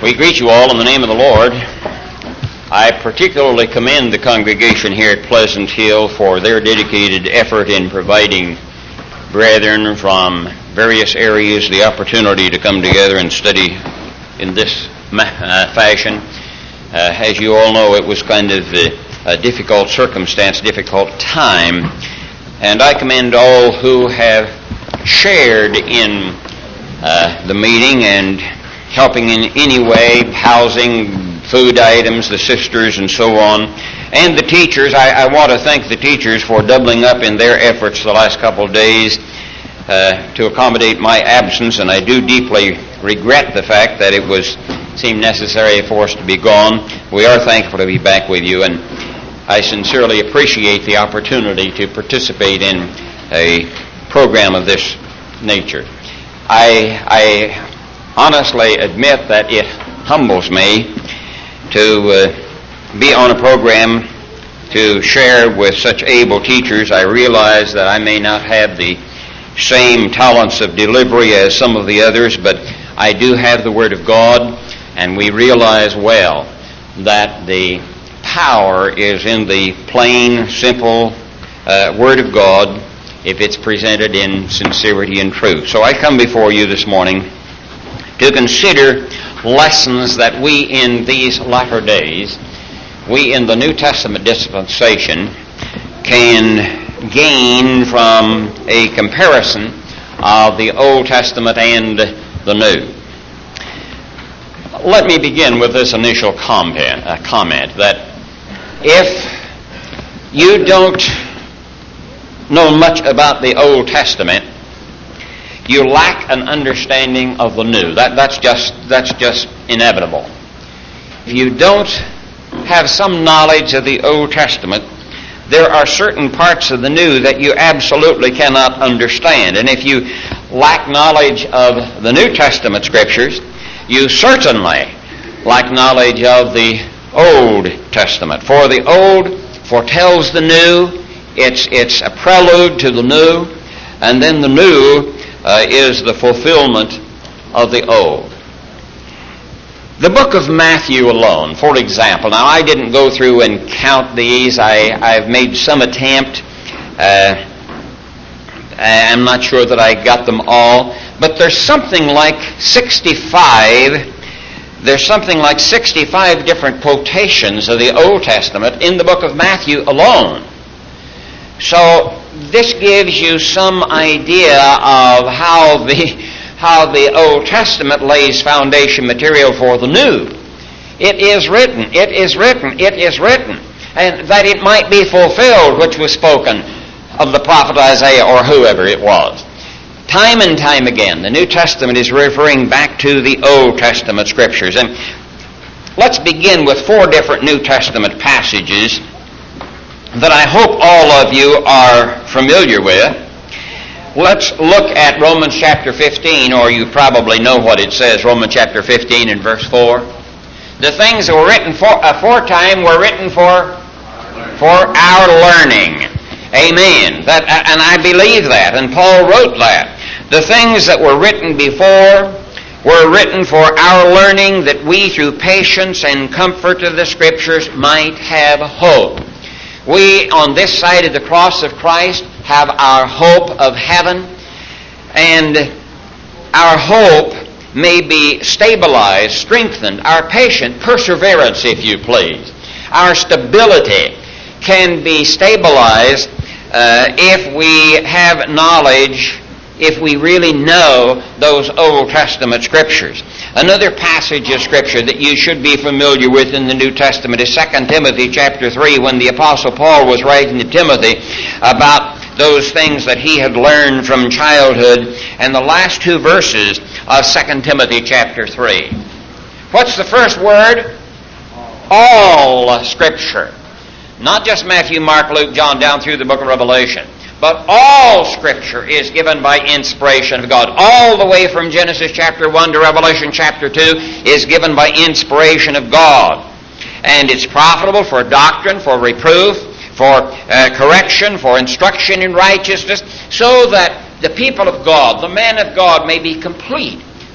We greet you all in the name of the Lord. I particularly commend the congregation here at Pleasant Hill for their dedicated effort in providing brethren from various areas the opportunity to come together and study in this fashion. As you all know, it was kind of a difficult circumstance, difficult time, and I commend all who have shared in the meeting and helping in any way, housing, food items, the sisters and so on, and the teachers. I want to thank the teachers for doubling up in their efforts the last couple of days to accommodate my absence, and I do deeply regret the fact that it seemed necessary for us to be gone. We are thankful to be back with you, and I sincerely appreciate the opportunity to participate in a program of this nature. I honestly admit that it humbles me to be on a program to share with such able teachers. I realize that I may not have the same talents of delivery as some of the others, but I do have the Word of God, and we realize well that the power is in the plain, simple Word of God if it's presented in sincerity and truth. So I come before you this morning to consider lessons that we in these latter days, we in the New Testament dispensation, can gain from a comparison of the Old Testament and the New. Let me begin with this initial comment that if you don't know much about the Old Testament, you lack an understanding of the New. That's just inevitable. If you don't have some knowledge of the Old Testament, there are certain parts of the New that you absolutely cannot understand. And if you lack knowledge of the New Testament Scriptures, you certainly lack knowledge of the Old Testament. For the Old foretells the New, it's a prelude to the New, and then the New is the fulfillment of the Old. The book of Matthew alone, for example. Now, I didn't go through and count these. I've made some attempt. I'm not sure that I got them all, but there's something like 65. There's something like 65 different quotations of the Old Testament in the book of Matthew alone. So this gives you some idea of how the Old Testament lays foundation material for the New. It is written, and that it might be fulfilled which was spoken of the prophet Isaiah or whoever it was. Time and time again, the New Testament is referring back to the Old Testament Scriptures. And let's begin with 4 different New Testament passages that I hope all of you are familiar with. Let's look at Romans chapter 15, or you probably know what it says, Romans chapter 15 and verse 4. The things that were written aforetime were written for our learning. Amen. And I believe that, and Paul wrote that. The things that were written before were written for our learning, that we through patience and comfort of the Scriptures might have hope. We, on this side of the cross of Christ, have our hope of heaven, and our hope may be stabilized, strengthened, our patient perseverance, if you please. Our stability can be stabilized if we have knowledge, if we really know those Old Testament Scriptures. Another passage of Scripture that you should be familiar with in the New Testament is 2 Timothy chapter 3, when the Apostle Paul was writing to Timothy about those things that he had learned from childhood, and the last 2 verses of 2 Timothy chapter 3. What's the first word? All Scripture. Not just Matthew, Mark, Luke, John, down through the book of Revelation. But all Scripture is given by inspiration of God. All the way from Genesis chapter 1 to Revelation chapter 2 is given by inspiration of God. And it's profitable for doctrine, for reproof, for correction, for instruction in righteousness, so that the people of God, the man of God, may be complete,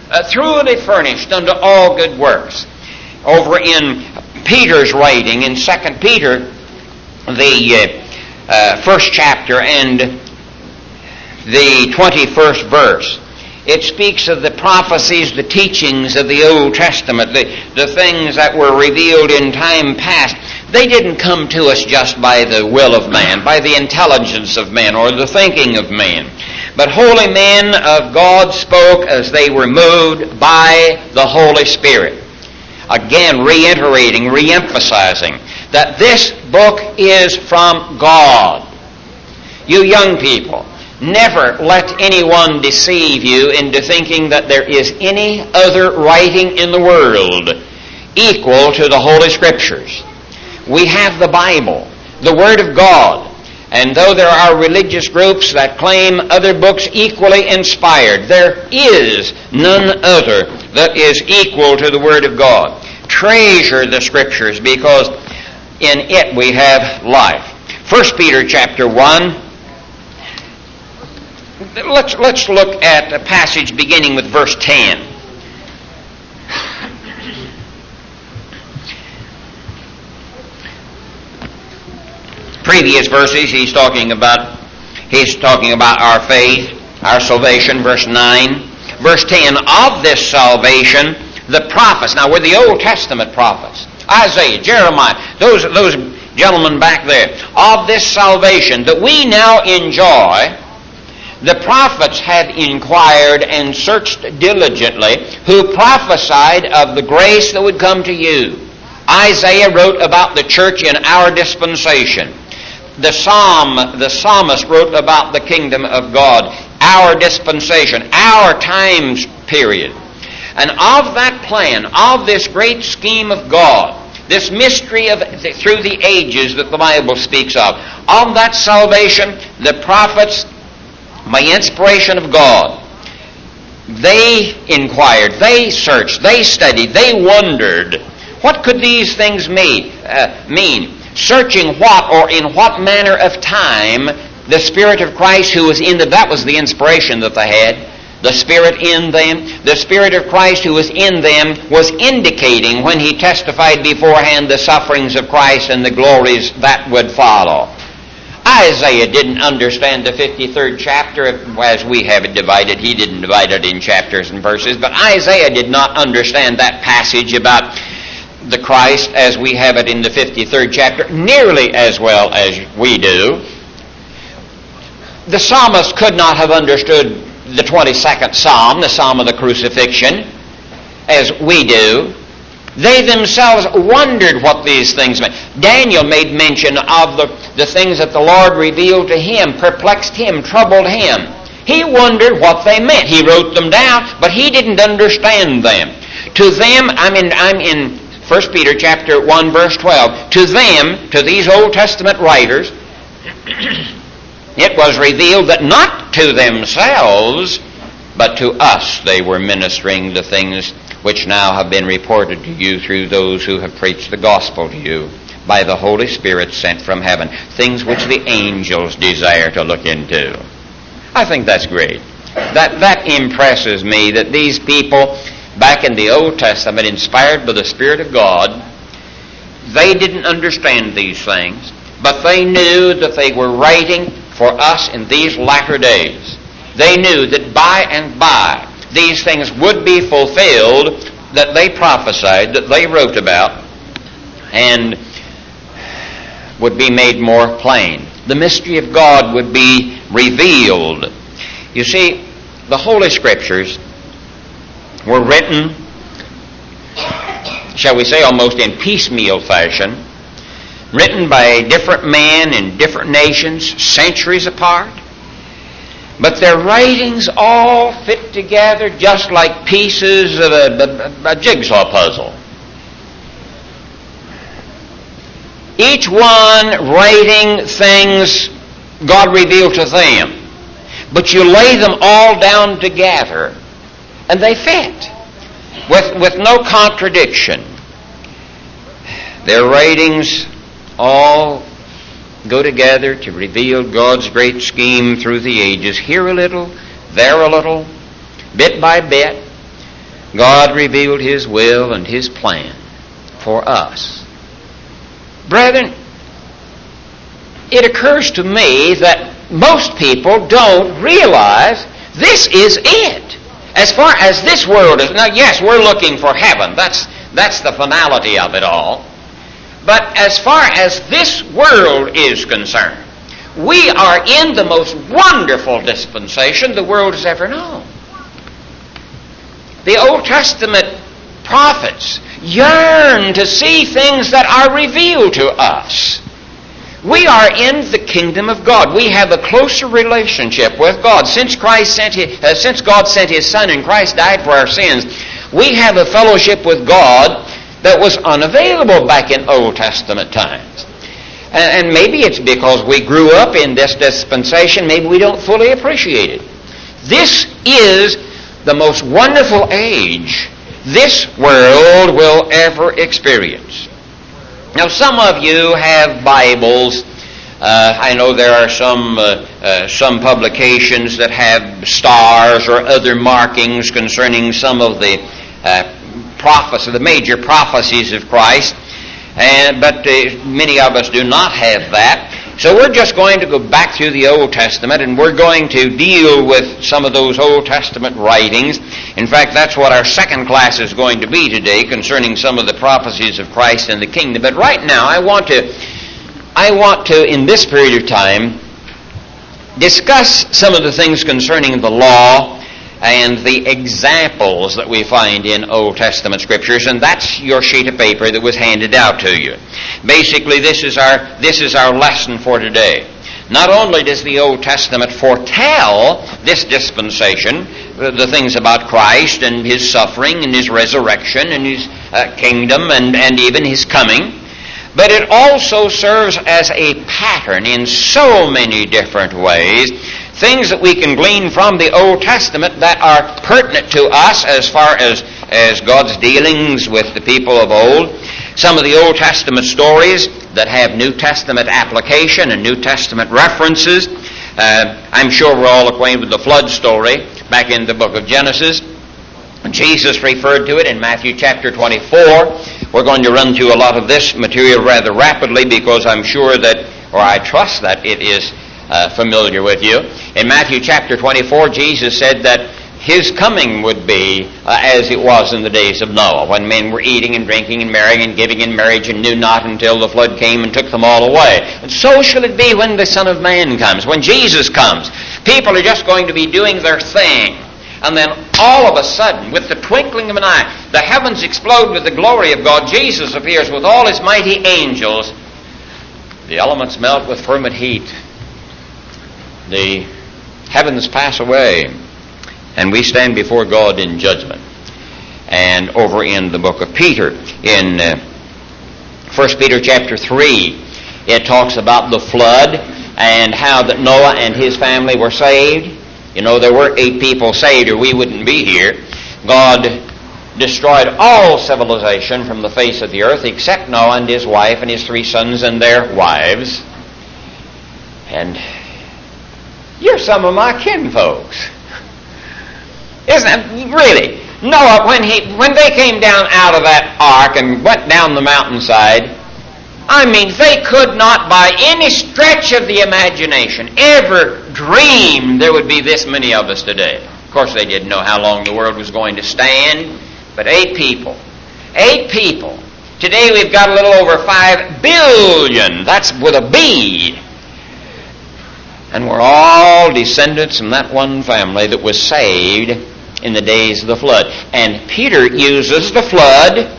truly furnished unto all good works. Over in Peter's writing, in 2 Peter, the first chapter and the 21st verse, it speaks of the prophecies, the teachings of the Old Testament, the things that were revealed in time past. They didn't come to us just by the will of man, by the intelligence of man, or the thinking of man. But holy men of God spoke as they were moved by the Holy Spirit. Again, reiterating, reemphasizing that this book is from God. You young people, never let anyone deceive you into thinking that there is any other writing in the world equal to the Holy Scriptures. We have the Bible, the Word of God. And though there are religious groups that claim other books equally inspired, there is none other that is equal to the Word of God. Treasure the Scriptures, because in it we have life. 1 Peter chapter 1. Let's look at a passage beginning with verse 10. Previous verses, he's talking about our faith, our salvation, verse 9. Verse 10, of this salvation, the prophets. Now, we're the Old Testament prophets. Isaiah, Jeremiah, those gentlemen back there. Of this salvation that we now enjoy, the prophets have inquired and searched diligently, who prophesied of the grace that would come to you. Isaiah wrote about the church in our dispensation. The psalmist wrote about the kingdom of God, our dispensation, our times period. And of that plan, of this great scheme of God, this mystery of through the ages that the Bible speaks of that salvation, the prophets, by inspiration of God, they inquired, they searched, they studied, they wondered, what could these things mean? Searching what or in what manner of time the Spirit of Christ who was in them, that was the inspiration that they had, the Spirit in them, the Spirit of Christ who was in them was indicating when he testified beforehand the sufferings of Christ and the glories that would follow. Isaiah didn't understand the 53rd chapter as we have it divided. He didn't divide it in chapters and verses, but Isaiah did not understand that passage about the Christ as we have it in the 53rd chapter nearly as well as we do. The psalmist could not have understood the 22nd Psalm, the Psalm of the Crucifixion, as we do. They themselves wondered what these things meant. Daniel made mention of the things that the Lord revealed to him, perplexed him, troubled him. He wondered what they meant. He wrote them down, but he didn't understand them. To them, I'm in 1 Peter chapter 1, verse 12. To them, to these Old Testament writers, it was revealed that not to themselves, but to us they were ministering the things which now have been reported to you through those who have preached the gospel to you by the Holy Spirit sent from heaven, things which the angels desire to look into. I think that's great. That impresses me that these people back in the Old Testament, inspired by the Spirit of God, they didn't understand these things, but they knew that they were writing for us in these latter days. They knew that by and by these things would be fulfilled that they prophesied, that they wrote about, and would be made more plain. The mystery of God would be revealed. You see, the Holy Scriptures were written, shall we say, almost in piecemeal fashion, written by different men in different nations, centuries apart. But their writings all fit together just like pieces of a jigsaw puzzle. Each one writing things God revealed to them. But you lay them all down together, and they fit, with no contradiction. Their writings all go together to reveal God's great scheme through the ages, here a little, there a little, bit by bit, God revealed His will and His plan for us. Brethren, it occurs to me that most people don't realize this is it. As far as this world is, now yes, we're looking for heaven. That's the finality of it all. But as far as this world is concerned, we are in the most wonderful dispensation the world has ever known. The Old Testament prophets yearn to see things that are revealed to us. We are in the kingdom of God. We have a closer relationship with God. Since God sent His Son and Christ died for our sins, we have a fellowship with God that was unavailable back in Old Testament times. And maybe it's because we grew up in this dispensation, maybe we don't fully appreciate it. This is the most wonderful age this world will ever experience. Now, some of you have Bibles. I know there are some publications that have stars or other markings concerning some of the prophecy, the major prophecies of Christ. But many of us do not have that. So we're just going to go back through the Old Testament, and we're going to deal with some of those Old Testament writings. In fact, that's what our second class is going to be today, concerning some of the prophecies of Christ and the kingdom. But right now, I want to, in this period of time, discuss some of the things concerning the law and the examples that we find in Old Testament Scriptures, and that's your sheet of paper that was handed out to you. Basically, this is our lesson for today. Not only does the Old Testament foretell this dispensation, the things about Christ and His suffering and His resurrection and His kingdom and even His coming, but it also serves as a pattern in so many different ways. Things that we can glean from the Old Testament that are pertinent to us as far as God's dealings with the people of old. Some of the Old Testament stories that have New Testament application and New Testament references. I'm sure we're all acquainted with the flood story back in the book of Genesis. Jesus referred to it in Matthew chapter 24. We're going to run through a lot of this material rather rapidly because I'm sure that, or I trust that it is familiar with you. In Matthew chapter 24, Jesus said that His coming would be as it was in the days of Noah, when men were eating and drinking and marrying and giving in marriage and knew not until the flood came and took them all away. And so shall it be when the Son of Man comes, when Jesus comes. People are just going to be doing their thing. And then all of a sudden, with the twinkling of an eye, the heavens explode with the glory of God. Jesus appears with all His mighty angels. The elements melt with fervent heat. The heavens pass away, and we stand before God in judgment. And over in the book of Peter, in 1 Peter chapter 3, it talks about the flood and how that Noah and his family were saved. You know, there were 8 people saved, or we wouldn't be here. God destroyed all civilization from the face of the earth except Noah and his wife and his 3 sons and their wives. And you're some of my kinfolks. Isn't it? Really? Noah, when they came down out of that ark and went down the mountainside, I mean, they could not by any stretch of the imagination ever dream there would be this many of us today. Of course, they didn't know how long the world was going to stand, but 8 people. 8 people. Today we've got a little over 5 billion. That's with a B. And we're all descendants from that one family that was saved in the days of the flood. And Peter uses the flood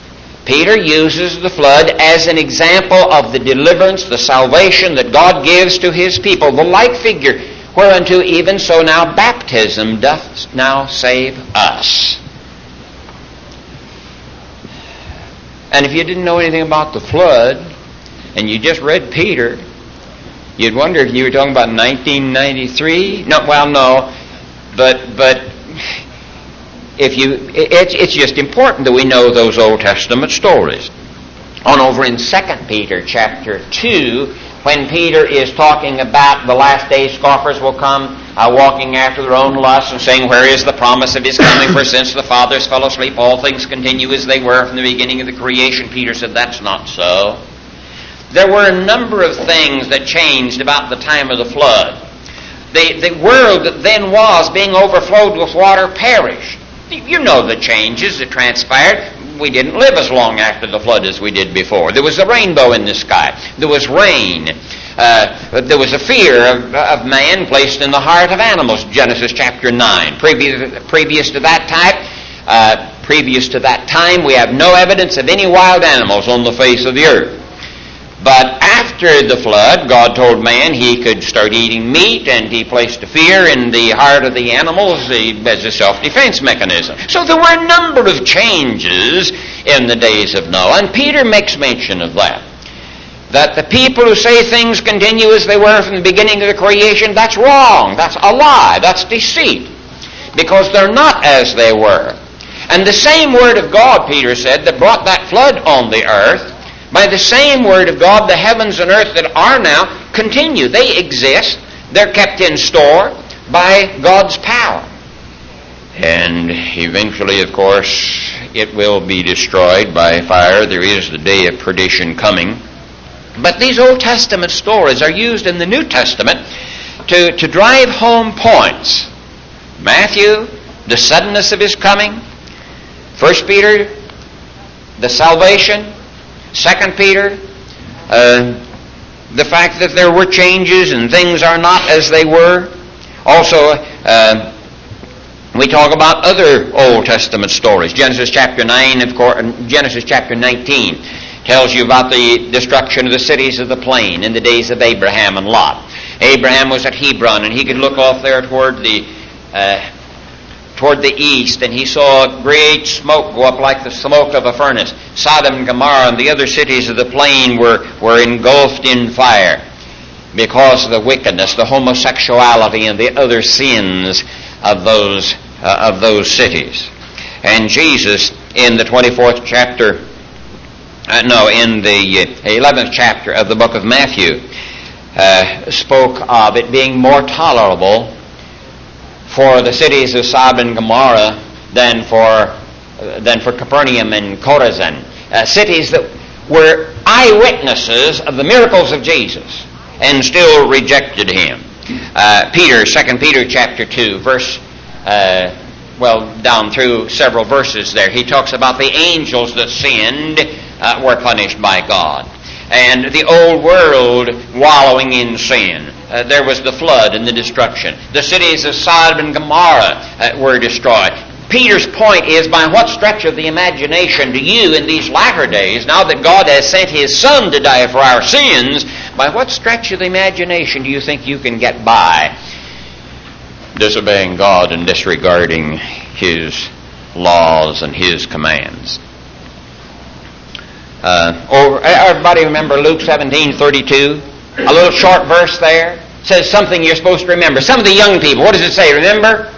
as an example of the deliverance, the salvation that God gives to His people. The like figure, whereunto even so now baptism doth now save us. And if you didn't know anything about the flood, and you just read Peter, you'd wonder if you were talking about 1993. No, but it's just important that we know those Old Testament stories. On over in 2 Peter chapter 2, when Peter is talking about the last days, scoffers will come, walking after their own lusts and saying, where is the promise of His coming? For since the fathers fell asleep, all things continue as they were from the beginning of the creation. Peter said, that's not so. There were a number of things that changed about the time of the flood. The world that then was being overflowed with water perished. You know the changes that transpired. We didn't live as long after the flood as we did before. There was a rainbow in the sky. There was rain. There was a fear of man placed in the heart of animals, Genesis chapter 9. Previous to that time, we have no evidence of any wild animals on the face of the earth. But after the flood, God told man he could start eating meat, and He placed a fear in the heart of the animals as a self-defense mechanism. So there were a number of changes in the days of Noah, and Peter makes mention of that. That the people who say things continue as they were from the beginning of the creation, that's wrong. That's a lie. That's deceit. Because they're not as they were. And the same Word of God, Peter said, that brought that flood on the earth, by the same Word of God, the heavens and earth that are now continue. They exist. They're kept in store by God's power. And eventually, of course, it will be destroyed by fire. There is the day of perdition coming. But these Old Testament stories are used in the New Testament to drive home points. Matthew, the suddenness of His coming. 1 Peter, the salvation. 2 Peter, the fact that there were changes and things are not as they were. Also, we talk about other Old Testament stories. Genesis chapter 9, of course, Genesis chapter 19 tells you about the destruction of the cities of the plain in the days of Abraham and Lot. Abraham was at Hebron, and he could look off there toward the east, and he saw great smoke go up like the smoke of a furnace. Sodom and Gomorrah and the other cities of the plain were engulfed in fire because of the wickedness, the homosexuality, and the other sins of those cities. And Jesus, in the 24th chapter, in the 11th chapter of the book of Matthew, spoke of it being more tolerable for the cities of Sodom and Gomorrah than for Capernaum and Chorazin, cities that were eyewitnesses of the miracles of Jesus and still rejected Him. 2 Peter chapter 2, verse, down through several verses there, he talks about the angels that sinned were punished by God. And the old world wallowing in sin. There was the flood and the destruction. The cities of Sodom and Gomorrah were destroyed. Peter's point is, by what stretch of the imagination do you in these latter days, now that God has sent His Son to die for our sins, by what stretch of the imagination do you think you can get by disobeying God and disregarding His laws and His commands? Everybody remember Luke 17:32? A little short verse there. It says something you're supposed to remember. Some of the young people, what does it say? Remember?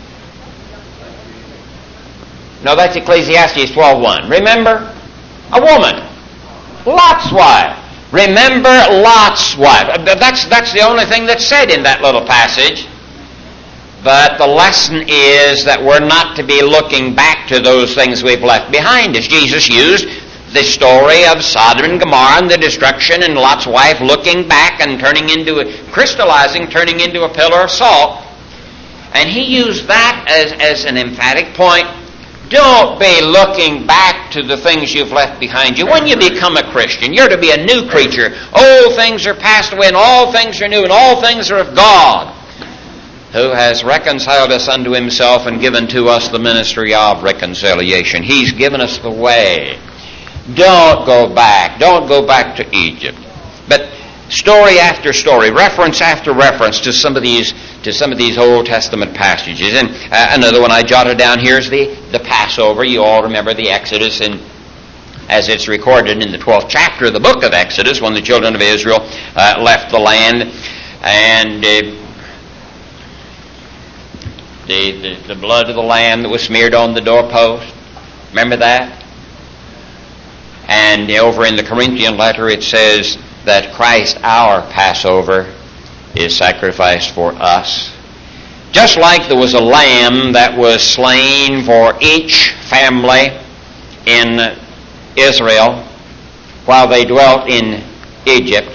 No, that's Ecclesiastes 12:1. Remember? A woman. Lot's wife. Remember Lot's wife. That's the only thing that's said in that little passage. But the lesson is that we're not to be looking back to those things we've left behind us. Jesus used the story of Sodom and Gomorrah and the destruction, and Lot's wife looking back and turning into a pillar of salt. And He used that as an emphatic point. Don't be looking back to the things you've left behind you. When you become a Christian, you're to be a new creature. Old things are passed away, and all things are new, and all things are of God, who has reconciled us unto Himself and given to us the ministry of reconciliation. He's given us the way. Don't go back. Don't go back to Egypt. But story after story, reference after reference to some of these Old Testament passages. And another one I jotted down here is the Passover. You all remember the Exodus, and as it's recorded in the 12th chapter of the book of Exodus, when the children of Israel left the land, and the blood of the lamb that was smeared on the doorpost. Remember that? And over in the Corinthian letter it says that Christ, our Passover, is sacrificed for us. Just like there was a lamb that was slain for each family in Israel while they dwelt in Egypt,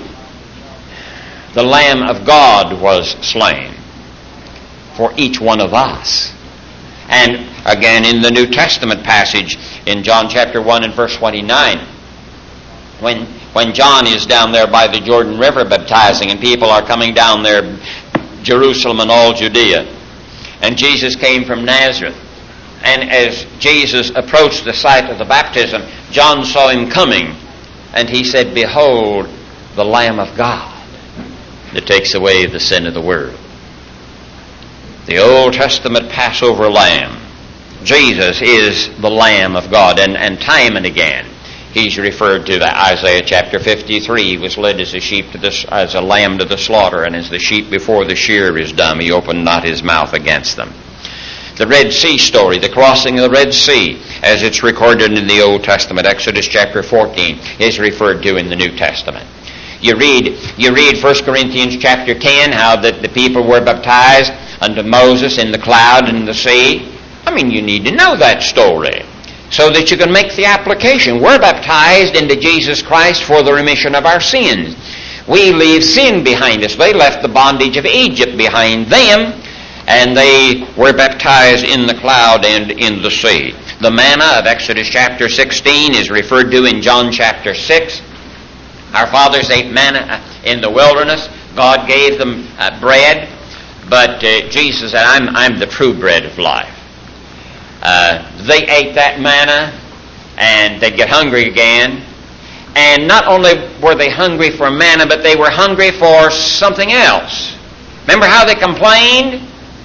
the Lamb of God was slain for each one of us. And again in the New Testament passage in John chapter 1 and verse 29, when John is down there by the Jordan River baptizing and people are coming down there, Jerusalem and all Judea, and Jesus came from Nazareth, and as Jesus approached the site of the baptism, John saw him coming, and he said, "Behold, the Lamb of God that takes away the sin of the world." The Old Testament Passover Lamb. Jesus is the Lamb of God, and time and again he's referred to that. Isaiah chapter 53, he was led as a lamb to the slaughter, and as the sheep before the shearer is dumb, he opened not his mouth against them. The Red Sea story, the crossing of the Red Sea, as it's recorded in the Old Testament, Exodus chapter 14, is referred to in the New Testament. You read 1 Corinthians chapter 10, how that the people were baptized unto Moses in the cloud and the sea. I mean, you need to know that story so that you can make the application. We're baptized into Jesus Christ for the remission of our sins. We leave sin behind us. They left the bondage of Egypt behind them, and they were baptized in the cloud and in the sea. The manna of Exodus chapter 16 is referred to in John chapter 6. Our fathers ate manna in the wilderness. God gave them bread, but Jesus said, I'm the true bread of life. They ate that manna, and they'd get hungry again. And not only were they hungry for manna, but they were hungry for something else. Remember how they complained?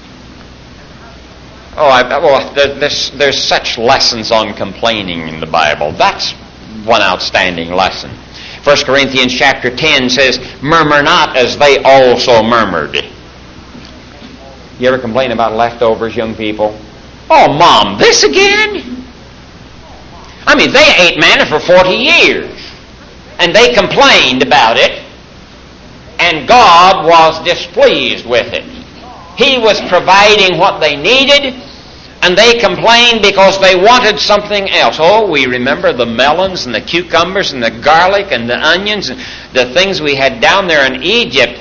There's such lessons on complaining in the Bible. That's one outstanding lesson. 1 Corinthians chapter 10 says, "Murmur not as they also murmured." You ever complain about leftovers, young people? "Oh, Mom, this again?" I mean, they ate manna for 40 years, and they complained about it, and God was displeased with it. He was providing what they needed, and they complained because they wanted something else. Oh, we remember the melons and the cucumbers and the garlic and the onions and the things we had down there in Egypt.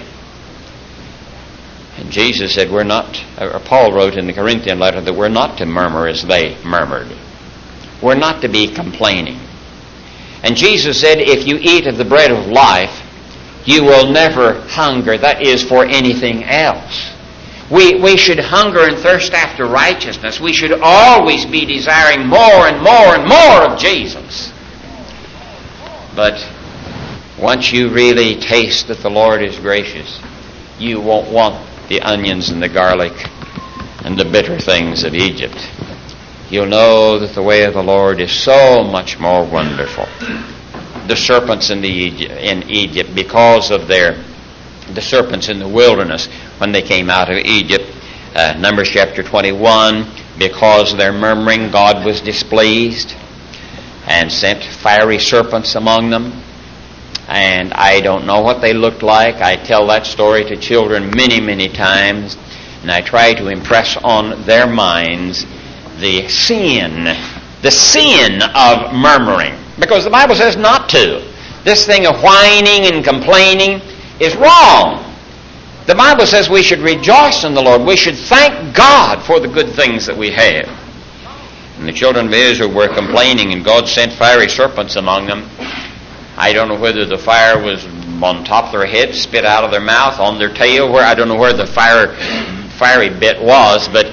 And Jesus said, Paul wrote in the Corinthian letter that we're not to murmur as they murmured. We're not to be complaining. And Jesus said, if you eat of the bread of life, you will never hunger. That is for anything else. We should hunger and thirst after righteousness. We should always be desiring more and more and more of Jesus. But once you really taste that the Lord is gracious, you won't want the onions and the garlic and the bitter things of Egypt. You'll know that the way of the Lord is so much more wonderful. The serpents in Egypt, because of the serpents in the wilderness when they came out of Egypt, Numbers chapter 21, because of their murmuring, God was displeased and sent fiery serpents among them. And I don't know what they looked like. I tell that story to children many, many times, and I try to impress on their minds the sin of murmuring, because the Bible says not to. This thing of whining and complaining is wrong. The Bible says we should rejoice in the Lord. We should thank God for the good things that we have. And the children of Israel were complaining, and God sent fiery serpents among them. I don't know whether the fire was on top of their head, spit out of their mouth, on their tail. I don't know where the fiery bit was, but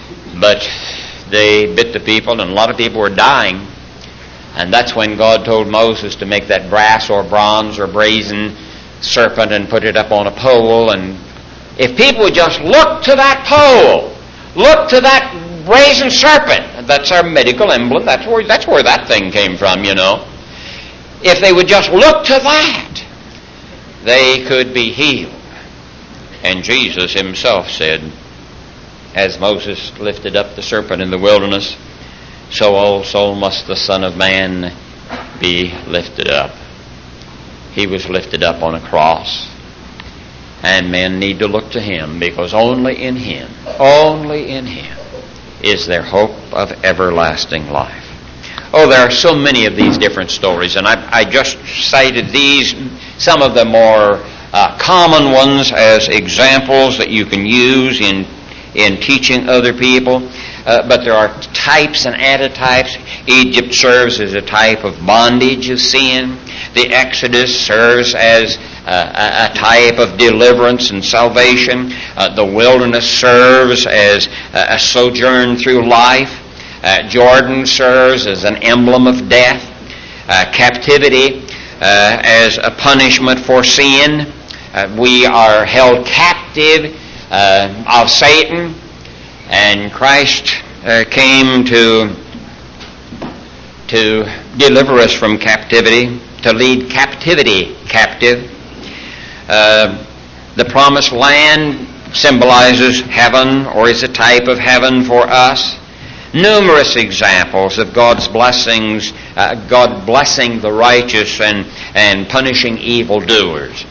they bit the people, and a lot of people were dying. And that's when God told Moses to make that brass or bronze or brazen serpent and put it up on a pole. And if people would just look to that pole, look to that brazen serpent, that's our medical emblem. That's where that thing came from, you know. If they would just look to that, they could be healed. And Jesus himself said, as Moses lifted up the serpent in the wilderness, so also must the Son of Man be lifted up. He was lifted up on a cross. And men need to look to Him, because only in Him is there hope of everlasting life. Oh, there are so many of these different stories, and I just cited these, some of the more common ones, as examples that you can use in teaching other people. But there are types and antitypes. Egypt serves as a type of bondage of sin. The Exodus serves as a type of deliverance and salvation. The wilderness serves as a sojourn through life. Jordan serves as an emblem of death. Captivity as a punishment for sin. We are held captive of Satan, and Christ came to deliver us from captivity, to lead captivity captive. The promised land symbolizes heaven, or is a type of heaven for us. Numerous examples of God's blessings, God blessing the righteous and punishing evildoers.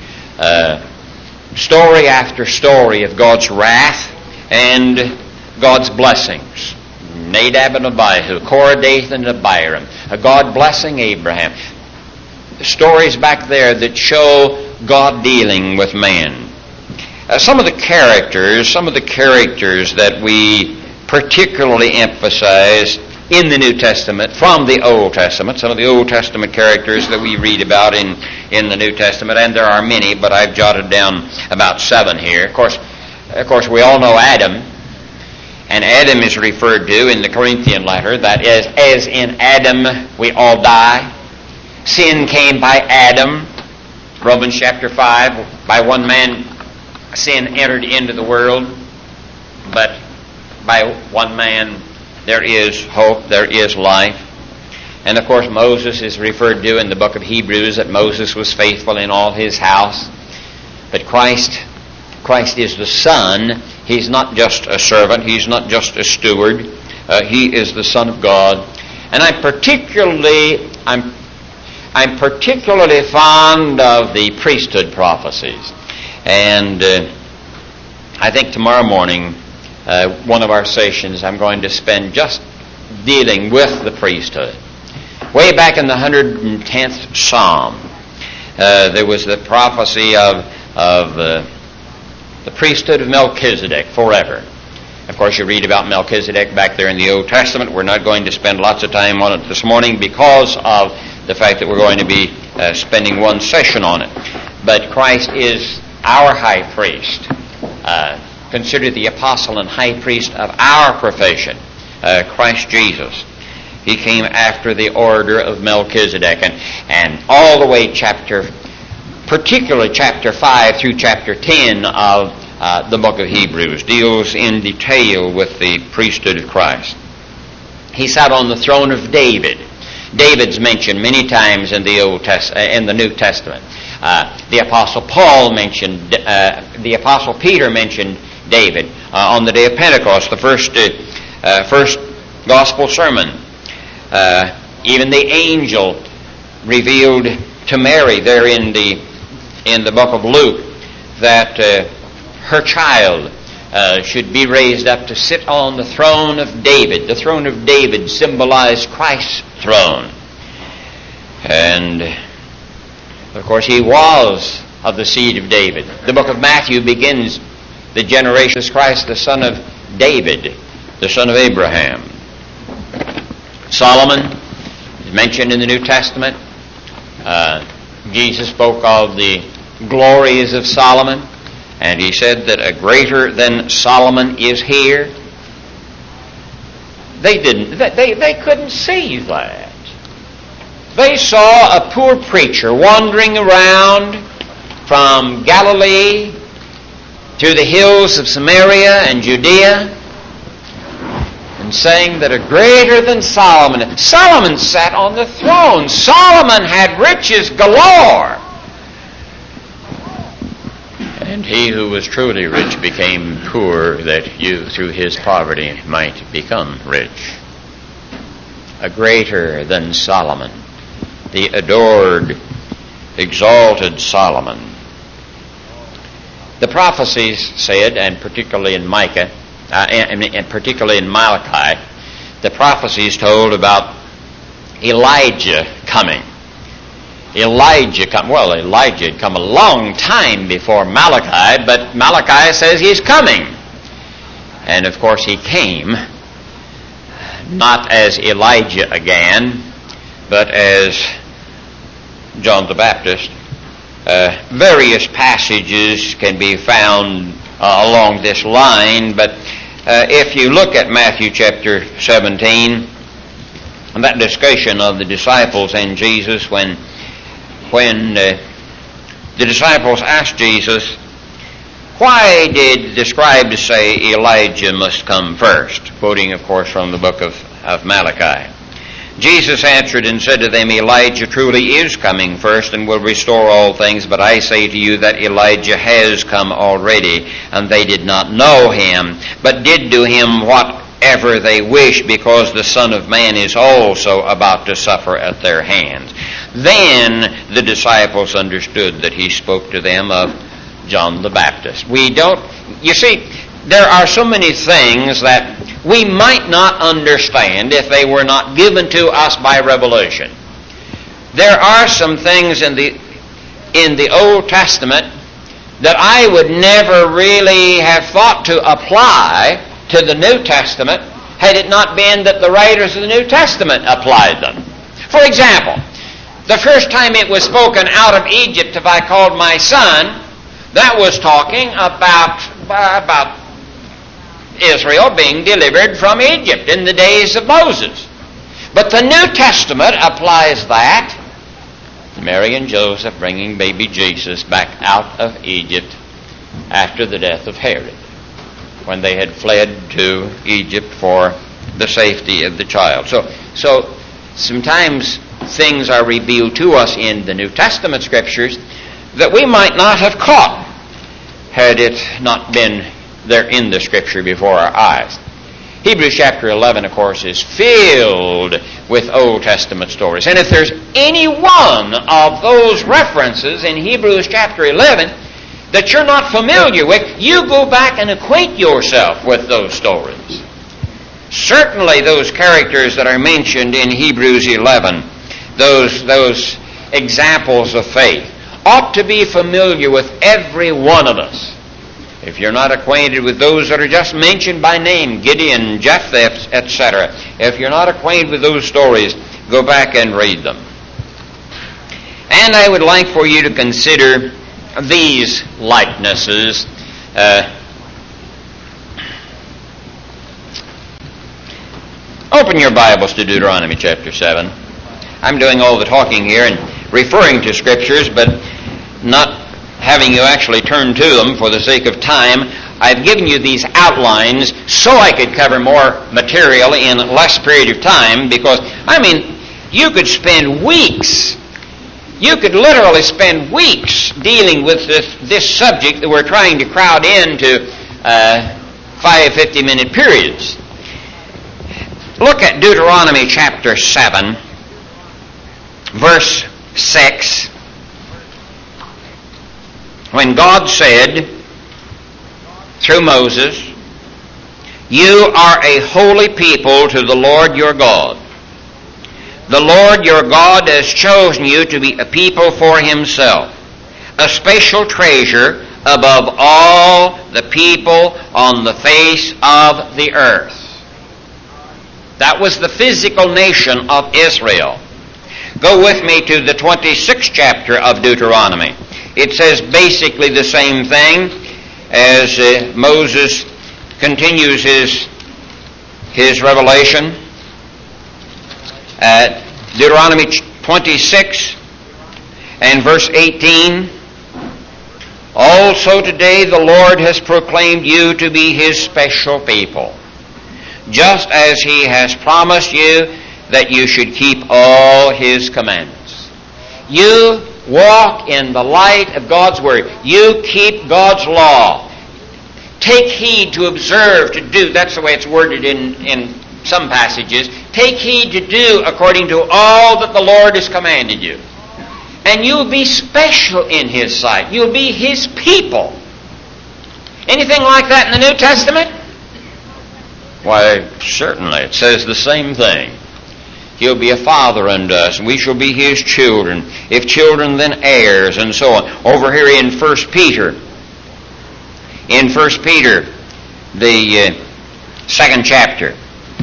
Story after story of God's wrath and God's blessings. Nadab and Abihu, Korah, Dathan, and Abiram. God blessing Abraham. Stories back there that show God dealing with man. Some of the characters that we particularly emphasize in the New Testament from the Old Testament, some of the Old Testament characters that we read about in the New Testament, and there are many, but I've jotted down about 7 here. Of course, we all know Adam, and Adam is referred to in the Corinthian letter, that is, as in Adam we all die. Sin came by Adam. Romans chapter 5, by one man sin entered into the world, but by one man there is hope, there is life. And of course Moses is referred to in the book of Hebrews, that Moses was faithful in all his house. But Christ is the Son. He's not just a servant. He's not just a steward. He is the Son of God. And I'm particularly fond of the priesthood prophecies. And I think tomorrow morning, one of our sessions, I'm going to spend just dealing with the priesthood. Way back in the 110th Psalm, there was the prophecy of the priesthood of Melchizedek forever. Of course, you read about Melchizedek back there in the Old Testament. We're not going to spend lots of time on it this morning because of the fact that we're going to be spending one session on it. But Christ is our high priest, considered the apostle and high priest of our profession, Christ Jesus. He came after the order of Melchizedek, and all the way particularly chapter 5 through chapter 10 of the book of Hebrews deals in detail with the priesthood of Christ. He sat on the throne of David. David's mentioned many times in the New Testament. The Apostle Peter mentioned David on the day of Pentecost, the first gospel sermon. Even the angel revealed to Mary there in the book of Luke that her child should be raised up to sit on the throne of David. The throne of David symbolized Christ's throne. And, of course, he was of the seed of David. The book of Matthew begins the generation of Christ, the son of David, the son of Abraham. Solomon is mentioned in the New Testament. Jesus spoke of the glories of Solomon, and he said that a greater than Solomon is here. They couldn't see that. They saw a poor preacher wandering around from Galilee through the hills of Samaria and Judea and saying that a greater than Solomon. Solomon sat on the throne. Solomon had riches galore. And he who was truly rich became poor, that you through his poverty might become rich. A greater than Solomon, the adored, exalted Solomon. The prophecies said, and particularly in Micah, and particularly in Malachi, the prophecies told about Elijah coming. Elijah had come a long time before Malachi, but Malachi says he's coming. And of course he came, not as Elijah again, but as John the Baptist. Various passages can be found along this line, but if you look at Matthew chapter 17, and that discussion of the disciples and Jesus, when the disciples asked Jesus, why did the scribes say Elijah must come first? Quoting, of course, from the book of Malachi. Jesus answered and said to them, Elijah truly is coming first and will restore all things, but I say to you that Elijah has come already, and they did not know him, but did to him whatever they wish, because the Son of Man is also about to suffer at their hands. Then the disciples understood that he spoke to them of John the Baptist. You see, there are so many things that we might not understand if they were not given to us by revelation. There are some things in the Old Testament that I would never really have thought to apply to the New Testament had it not been that the writers of the New Testament applied them. For example, the first time it was spoken, out of Egypt have I called my son, that was talking about Israel being delivered from Egypt in the days of Moses. But the New Testament applies that to Mary and Joseph bringing baby Jesus back out of Egypt after the death of Herod, when they had fled to Egypt for the safety of the child. So sometimes things are revealed to us in the New Testament Scriptures that we might not have caught had it not been there in the Scripture before our eyes. Hebrews chapter 11, of course, is filled with Old Testament stories. And if there's any one of those references in Hebrews chapter 11 that you're not familiar with, you go back and acquaint yourself with those stories. Certainly those characters that are mentioned in Hebrews 11, those examples of faith, ought to be familiar with every one of us. If you're not acquainted with those that are just mentioned by name, Gideon, Jephthah, etc., if you're not acquainted with those stories, go back and read them. And I would like for you to consider these likenesses. Open your Bibles to Deuteronomy chapter 7. I'm doing all the talking here and referring to Scriptures, but not having you actually turn to them for the sake of time. I've given you these outlines so I could cover more material in less period of time, because, you could spend weeks. You could literally spend weeks dealing with this subject that we're trying to crowd into 5 50-minute periods. Look at Deuteronomy chapter 7, verse 6. When God said, through Moses, "You are a holy people to the Lord your God. The Lord your God has chosen you to be a people for himself, a special treasure above all the people on the face of the earth." That was the physical nation of Israel. Go with me to the 26th chapter of Deuteronomy. It says basically the same thing as Moses continues his revelation. Deuteronomy 26 and verse 18. "Also today the Lord has proclaimed you to be his special people, just as he has promised you that you should keep all his commandments." You walk in the light of God's Word. You keep God's law. Take heed to observe, to do. That's the way it's worded in some passages. Take heed to do according to all that the Lord has commanded you. And you'll be special in his sight. You'll be his people. Anything like that in the New Testament? Why, certainly. It says the same thing. He'll be a father unto us, and we shall be His children. If children, then heirs, and so on. Over here in 1 Peter, the second chapter.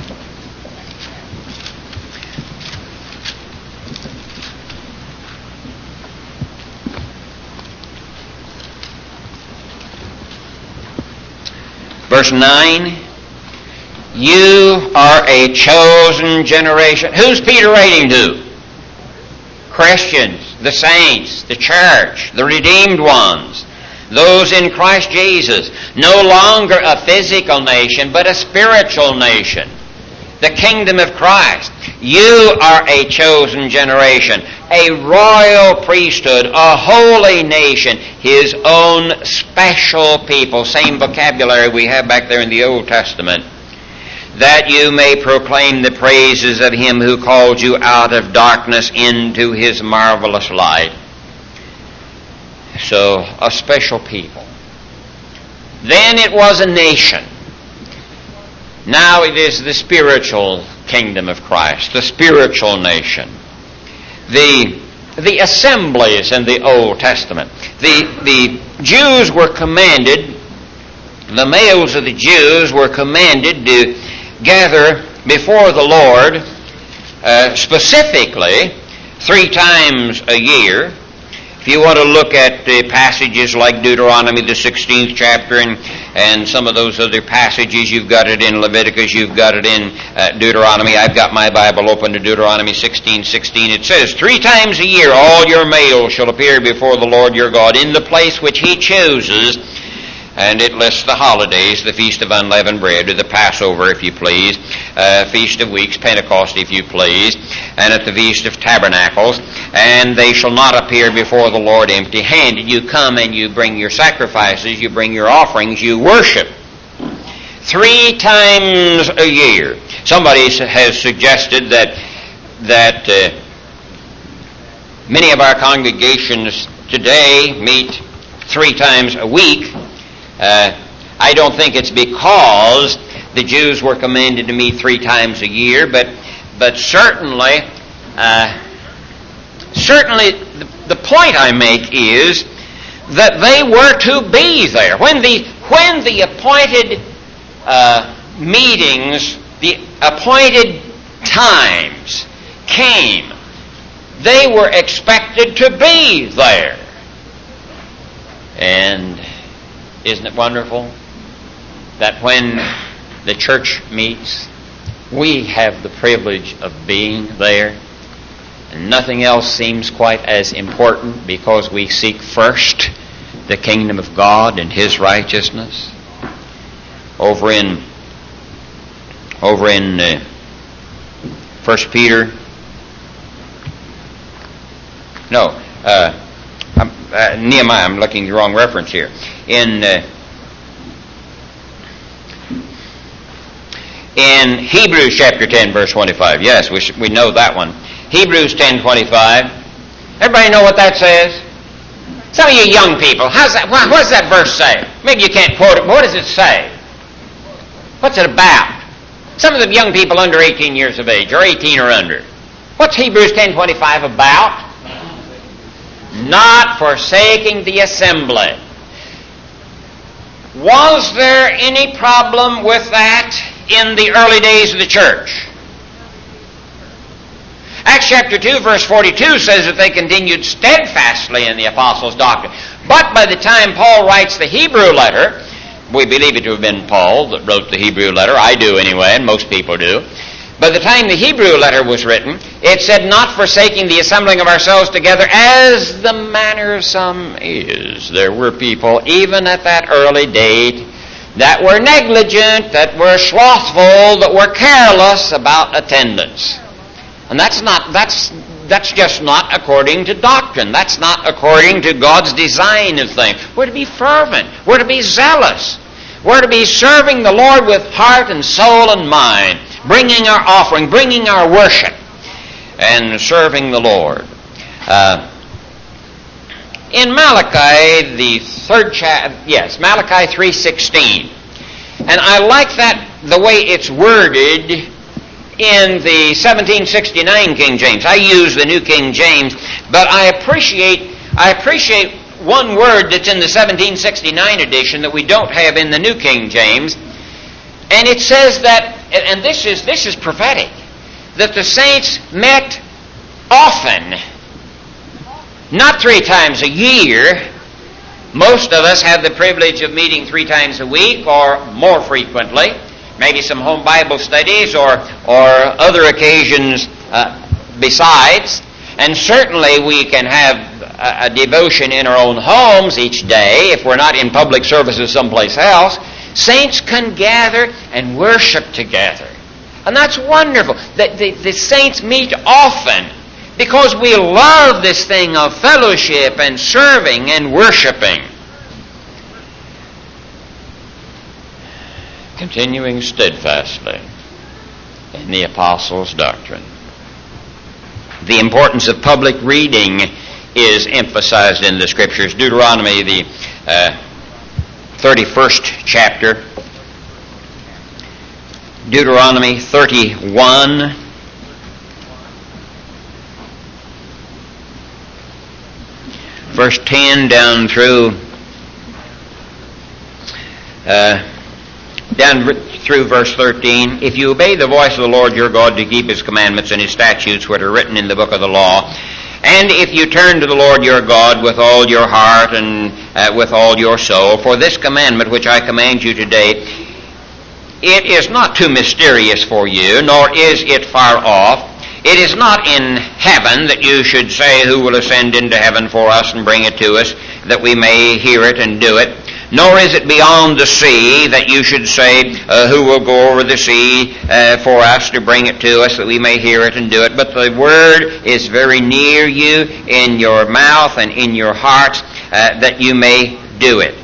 Verse 9, you are a chosen generation. Who's Peter writing to? Christians, the saints, the church, the redeemed ones, those in Christ Jesus. No longer a physical nation, but a spiritual nation. The kingdom of Christ. You are a chosen generation, a royal priesthood, a holy nation, His own special people. Same vocabulary we have back there in the Old Testament. That you may proclaim the praises of Him who called you out of darkness into His marvelous light. So, a special people. Then it was a nation. Now it is the spiritual kingdom of Christ, the spiritual nation. The assemblies in the Old Testament. The Jews were commanded, the males of the Jews were commanded to gather before the Lord specifically 3 times a year. If you want to look at passages like Deuteronomy, the 16th chapter, and some of those other passages, you've got it in Leviticus, you've got it in Deuteronomy. I've got my Bible open to Deuteronomy 16:16. It says, 3 times a year all your males shall appear before the Lord your God in the place which He chooses. And it lists the holidays, the Feast of Unleavened Bread, or the Passover, if you please, Feast of Weeks, Pentecost, if you please, and at the Feast of Tabernacles. And they shall not appear before the Lord empty-handed. You come and you bring your sacrifices, you bring your offerings, you worship. 3 times a year. Somebody has suggested that many of our congregations today meet 3 times a week. I don't think it's because the Jews were commanded to meet 3 times a year, but certainly the point I make is that they were to be there when the appointed meetings, the appointed times came. They were expected to be there. And isn't it wonderful that when the church meets, we have the privilege of being there, and nothing else seems quite as important because we seek first the kingdom of God and His righteousness? Over in 1 Peter, Nehemiah, I'm looking at the wrong reference here. In Hebrews chapter 10, verse 25. Yes, we know that one. Hebrews 10:25. Everybody know what that says? Some of you young people, what does that verse say? Maybe you can't quote it, but what does it say? What's it about? Some of the young people under 18 years of age, or 18 or under. What's Hebrews 10:25 about? Not forsaking the assembly. Was there any problem with that in the early days of the church? Acts chapter 2, verse 42 says that they continued steadfastly in the apostles' doctrine. But by the time Paul writes the Hebrew letter, we believe it to have been Paul that wrote the Hebrew letter. I do anyway, and most people do. By the time the Hebrew letter was written, it said, not forsaking the assembling of ourselves together as the manner of some is. There were people, even at that early date, that were negligent, that were slothful, that were careless about attendance. And that's just not according to doctrine. That's not according to God's design of things. We're to be fervent. We're to be zealous. We're to be serving the Lord with heart and soul and mind, bringing our offering, bringing our worship, and serving the Lord. in Malachi, the third chapter, Malachi 3:16. And I like that, the way it's worded in the 1769 King James. I use the New King James, but I appreciate one word that's in the 1769 edition that we don't have in the New King James. And it says that, and this is prophetic, that the saints met often, not 3 times a year. Most of us have the privilege of meeting 3 times a week or more frequently, maybe some home Bible studies or other occasions besides. And certainly we can have a devotion in our own homes each day if we're not in public services someplace else. Saints can gather and worship together. And that's wonderful. The saints meet often because we love this thing of fellowship and serving and worshiping. Continuing steadfastly in the apostles' doctrine. The importance of public reading is emphasized in the Scriptures. Deuteronomy, the 31st chapter. Deuteronomy 31. Verse 10 down through verse 13. If you obey the voice of the Lord your God to keep His commandments and His statutes which are written in the book of the law, and if you turn to the Lord your God with all your heart and with all your soul, for this commandment which I command you today, it is not too mysterious for you, nor is it far off. It is not in heaven that you should say, who will ascend into heaven for us and bring it to us, that we may hear it and do it. Nor is it beyond the sea that you should say, who will go over the sea for us to bring it to us, that we may hear it and do it. But the word is very near you, in your mouth and in your hearts, that you may do it.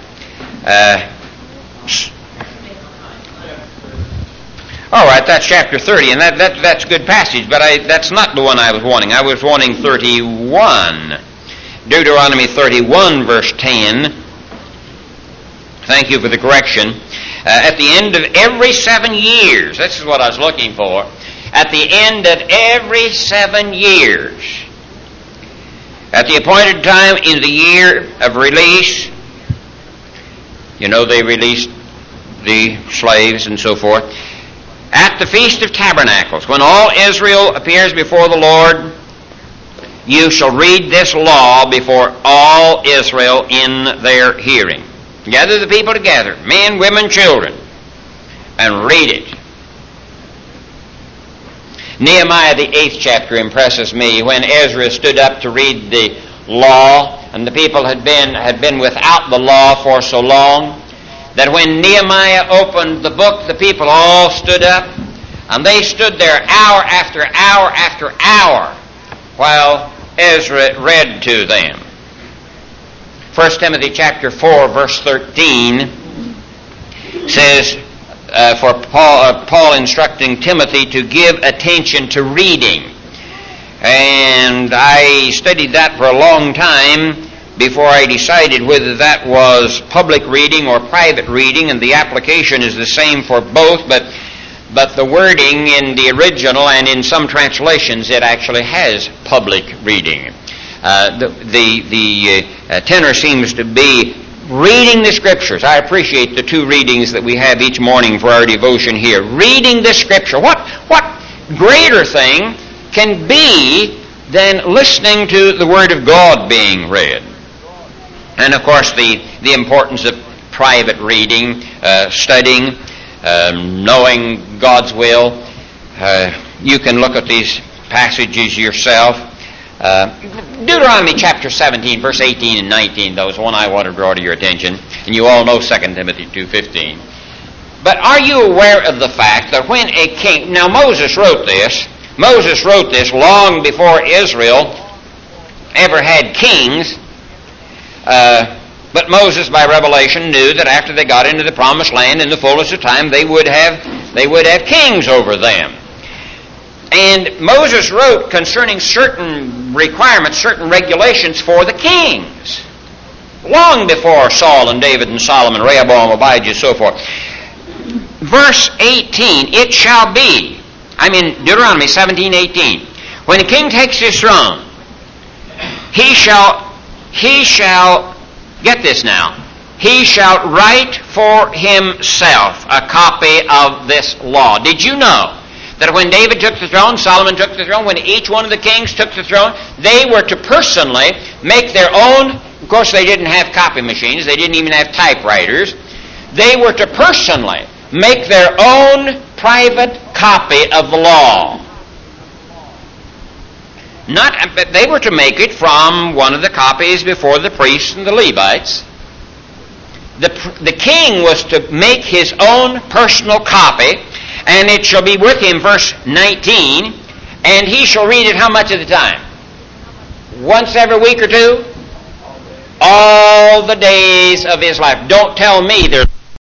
All right, that's chapter 30, and that's a good passage, but that's not the one I was wanting. I was wanting 31. Deuteronomy 31, verse 10. Thank you for the correction. At the end of every 7 years, this is what I was looking for. At the end of every 7 years, at the appointed time in the year of release, you know, they released the slaves and so forth. At the Feast of Tabernacles, when all Israel appears before the Lord, you shall read this law before all Israel in their hearing. Gather the people together, men, women, children, and read it. Nehemiah, the 8th chapter, impresses me. When Ezra stood up to read the law, and the people had been without the law for so long, that when Nehemiah opened the book, the people all stood up, and they stood there hour after hour after hour while Ezra read to them. 1 Timothy chapter 4, verse 13 says, for Paul instructing Timothy to give attention to reading. And I studied that for a long time before I decided whether that was public reading or private reading, and the application is the same for both, but the wording in the original and in some translations it actually has public reading. The tenor seems to be reading the Scriptures. I appreciate the 2 readings that we have each morning for our devotion here. Reading the Scripture. What greater thing can be than listening to the Word of God being read? And of course the importance of private reading, studying, knowing God's will. You can look at these passages yourself. Deuteronomy chapter 17, verse 18 and 19, though, is one I want to draw to your attention. And you all know 2 Timothy 2:15. But are you aware of the fact that when a king... Now Moses wrote this long before Israel ever had kings. But Moses, by revelation, knew that after they got into the promised land in the fullness of time, they would have kings over them. And Moses wrote concerning certain requirements, certain regulations for the kings. long before Saul and David and Solomon, Rehoboam, Abijah, so forth. Verse 18, it shall be, Deuteronomy 17:18, when the king takes his throne, he shall, get this now, he shall write for himself a copy of this law. Did you know that when David took the throne, Solomon took the throne, when each one of the kings took the throne, they were to personally make their own, of course they didn't have copy machines, they didn't even have typewriters, they were to personally make their own private copy of the law. They were to make it from one of the copies before the priests and the Levites. The king was to make his own personal copy, and it shall be with him, verse 19, and he shall read it how much at a time? Once every week or two? All the days of his life. Don't tell me there's